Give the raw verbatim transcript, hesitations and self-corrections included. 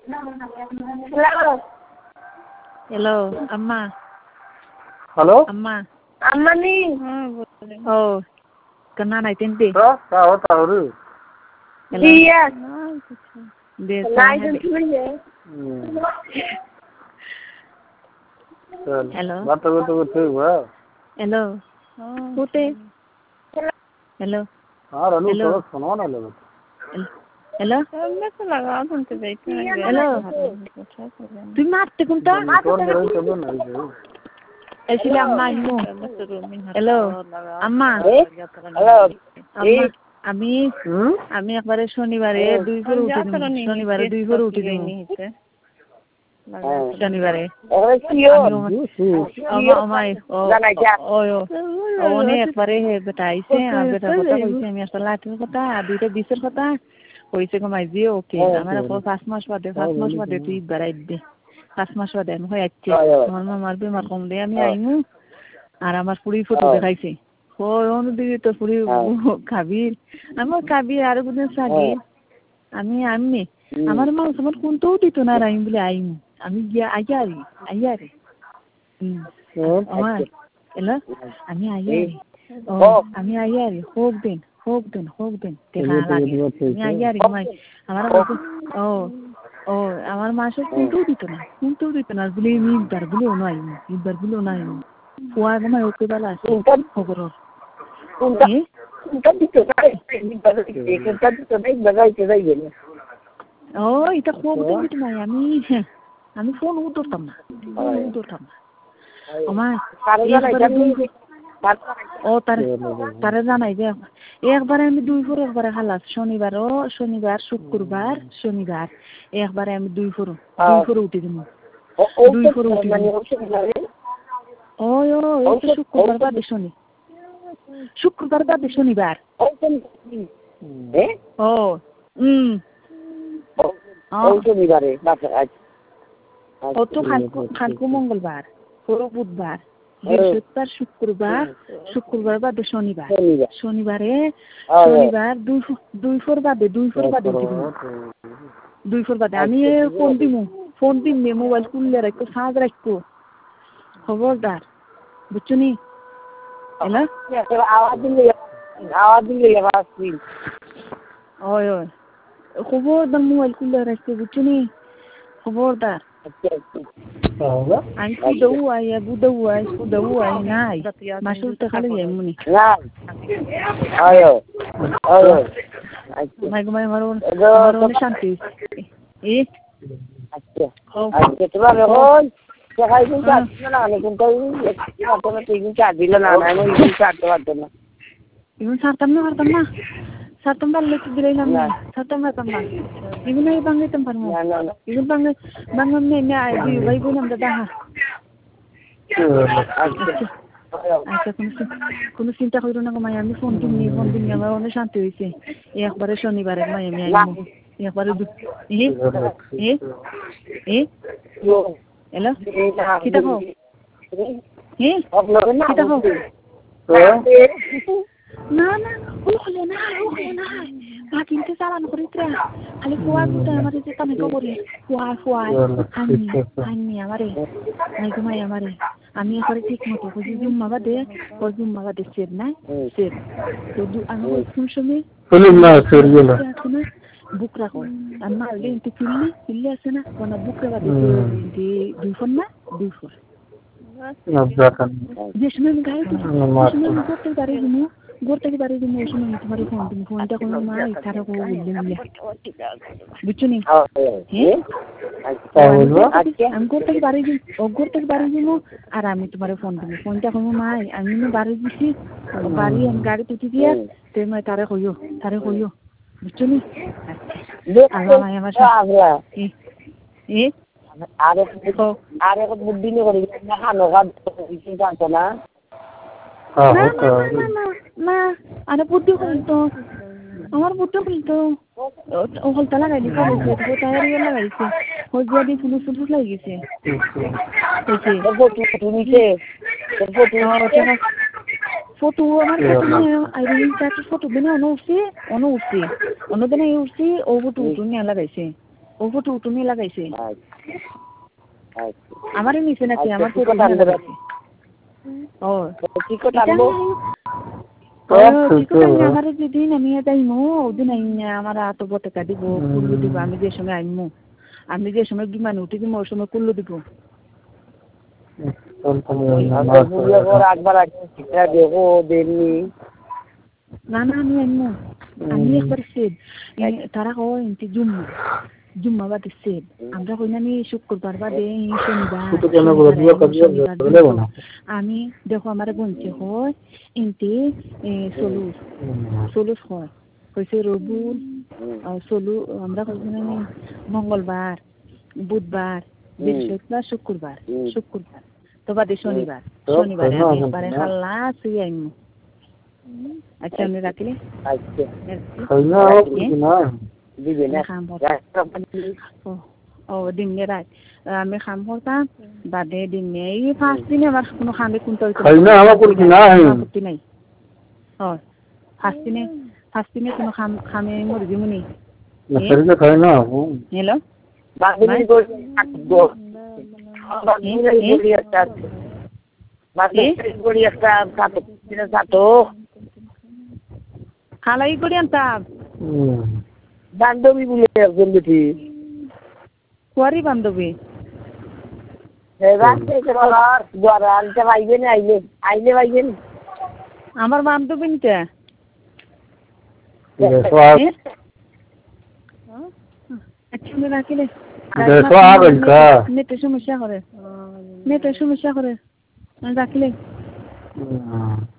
Hello. Hello, Amma. Hello? Amma. Amma ni. Oh, kena naik tinti. Hả? Sao tao rồi? Hello. Dia. Dia Lai sana. tu ni. Hello. Bắt tôi tôi tôi quá. Hello. Pute. Hello. À rồi lúc Hello. tôi phone on rồi. Hello. Hello. Tu mati kunta? Phone करें चलो नहीं जो. Actually, Amma ini. Hello. Amma. Hello. Amma. আমি Hmm? আমি একবারে শনিবারে দুই four উঠে দিন শনিবারে দুই ফোর উঠে দিন শনিবারে অনেক একবারে হে বেটা আইছে আর বেটার কথা কইছে আমি একটা লাঠির কথা আর দুইটা বিশের কথা কইছে কমাই দিয়ে ওকে আমার পাঁচ মাস বাদে পাঁচ মাস বাদে তুই বেড়াই দে পাঁচ মাস বাদে আমি হয় আইছে আমার মামার বেমার কম দে আমি আইমু আর আমার পুরি ফটো দেখাইছে ওই অনুদিকে তো পুরি খাবির আমার খাবির আর কোনদিন সাগি আমি আমি আমার মা আমার কোনটাও দিত না রাইম বলে আইম আমি গিয়া আইয়ারি আইয়ারি হুম আমার এলা আমি আইয়ারি ও আমি আইয়ারি হোক দিন হোক দিন হোক দিন দেখা লাগে আমি আইয়ারি মাই আমার ও ও আমার মাসে কোনটাও দিত না কোনটাও দিত না বলে আমি ইবার বলে ও নাই ইবার বলে ও নাই ফুয়া গমাই ওকে বেলা আছে খবর Kunta kunta dito na kunta dito na ibagay ko dai gani. Oh, ita ko ko dito na আমি আমি ফোন উঠতাম না ফোন উঠতাম না ওমা ও তার তারে জানাই যে একবারে আমি দুই ফোর একবারে খালাস শনিবারও শনিবার শুক্রবার শনিবার একবারে আমি দুই ফোর দুই ফোর উঠে দিমু দুই ফোর উঠে ওই ও এটা শুক্রবার বাদে শনি শুক্রবার বাদে শনিবার ও হুম ও শনিবারে বাসা আজ ও তো খালকু খালকু মঙ্গলবার পুরো বুধবার বৃহস্পতিবার শুক্রবার শুক্রবার বাদে শনিবার শনিবারে শনিবার দুই দুই ফোর বাদে দুই ফোর বাদে দুই ফোর বাদে আমি ফোন দিমু ফোন দিম মোবাইল খুললে রাখো সাজ রাখো খবরদার বুঝছো নি হ্যালো আওয়াজ দিলে আওয়াজ দিলে আওয়াজ দিল ওই ওই খবরদার মোবাইল খুললে রাখো বুঝছো নি খবরদার আমি কুদাউ আই বুদাউ আই কুদাউ আই নাই মাসুল তো খালি এমনি না আয়ো আয়ো মাই গমাই মারো মারো শান্তি এ আচ্ছা আচ্ছা তোমার এখন দেখাই দিন চার না না কিন্তু এই তিন চার দিল না না আমি তিন চার তো পারতো না ইভেন সারতাম না পারতাম না সারতাম না লেট দিলাম না সারতাম না পারতাম না ইভেন এই বাংলাতেম পারমু ইভেন বাংলা বাংলা নে নে আই দি ভাই বোন আমরা দেখা আচ্ছা কোনো কোনো চিন্তা করো না মাই আমি ফোন দিন ফোন দিন আমার অনেক শান্তি হইছে একবারে শনিবারে মাই আমি আইমু একবারে এ এ এ হ্যালো কি দেখো হে কি দেখো না না ও হলো না ও হলো না মা কিনতে চালানো করে খালি ফুয়া দিতে আমার যে কামে করি ফুয়া ফুয়া আনি আনি আমারে নাই ঘুমাই আমারে আমি এবারে ঠিক মতো কই জুম্মা বাদে কই জুম্মা বাদে সের না সের তো আমি কোন সময় ফিল্ম না সের গেল বুকরা কই আর মারলে ইনতে কিল্লি কিল্লি আছে না কোন বুকরা বাদে দি দুই ফোন না দুই ফোন যে সময় আমি গায়ে যে সময় আমি করতে পারি দিমু করতে পারি দিমু ওই সময় আমি তোমার ফোন দিমু ফোনটা কোনো মা ইচ্ছাটা করে বললে বুঝছো নি হ্যাঁ আমি করতে পারি দিম ও করতে পারি দিমু আর আমি তোমার ফোন দিমু ফোনটা কোনো মা আমি বাড়ি দিছি বাড়ি আমি গাড়ি তুই দিয়া তে মই তারে কইও তারে কইও বুঝছো নি আল্লাহ মাই আমার সাথে এ আরে আরে কত বুদ্ধি নে করি না খানো গাদ কিছু জানতো না না না না না আরে বুদ্ধি করি তো আমার বুদ্ধি করি তো ও হলতা লাগাই দিছে ও টায়ারি লাগাইছে ও যদি ফুলু ফুলু লাগিছে ওকে ফটো তুমিছে ফটো ফটো আমার ফটো আইডি কার্ড ফটো দিনে অন উঠছে অন উঠছে অন্য দিনে উঠছে ও ফটো তুমি লাগাইছে ও ফটো তুমি লাগাইছে আচ্ছা আচ্ছা আমারই নিচে নাকি আমার কি ফটো কথা আনবে? লাগাইছে ও কি কথা আনবো? আমার যেদিন আমি যাইমু ওদিন আমার এত টাকা দিব কুল্লু দিব আমি যে সময় আইমু আমি যে সময় বিমানে উঠে দিব ওই সময় কুল্লু দিব না না আমি আইমু আমি একবার সেব তারা কয় ইনতে জুম্মা জুম্মা বাদে সেব আমরা কই না নি শুক্রবার বাদে শনিবার আমি দেখো আমার বলছে হয় ইনতে সলুস সলুস হয় কইছে রবুল সলু আমরা কইছি না নি মঙ্গলবার বুধবার বৃহস্পতিবার শুক্রবার শুক্রবার তো বাদে শনিবার শনিবার আমি একবারে খাল্লা শুয়ে আইমু আচ্ছা আমি রাখলে আচ্ছা খাইনা না দিবে না ও দিন রাত আমি খাম করতাম বাদে দিন এই পাঁচ দিনে আমার কোনো খামে কোনটা খাইনা আমার করছি না আপত্তি নাই হয় পাঁচ দিনে পাঁচ দিনে কোনো খাম খামে মরে দিমুনি না সরিয়ে খাইনা হ্যালো বাগনি গো বাগনি গড়ি একটা বাগনি গড়ি একটা সাতো দিনে সাতো খালাই করে আনতাম বান্ধবী বলে একজন বেটি কুয়ারি বান্ধবী আমার বান্ধবী নিতে আচ্ছা রাখিলে নেটের সমস্যা করে নেটের সমস্যা করে রাখিলে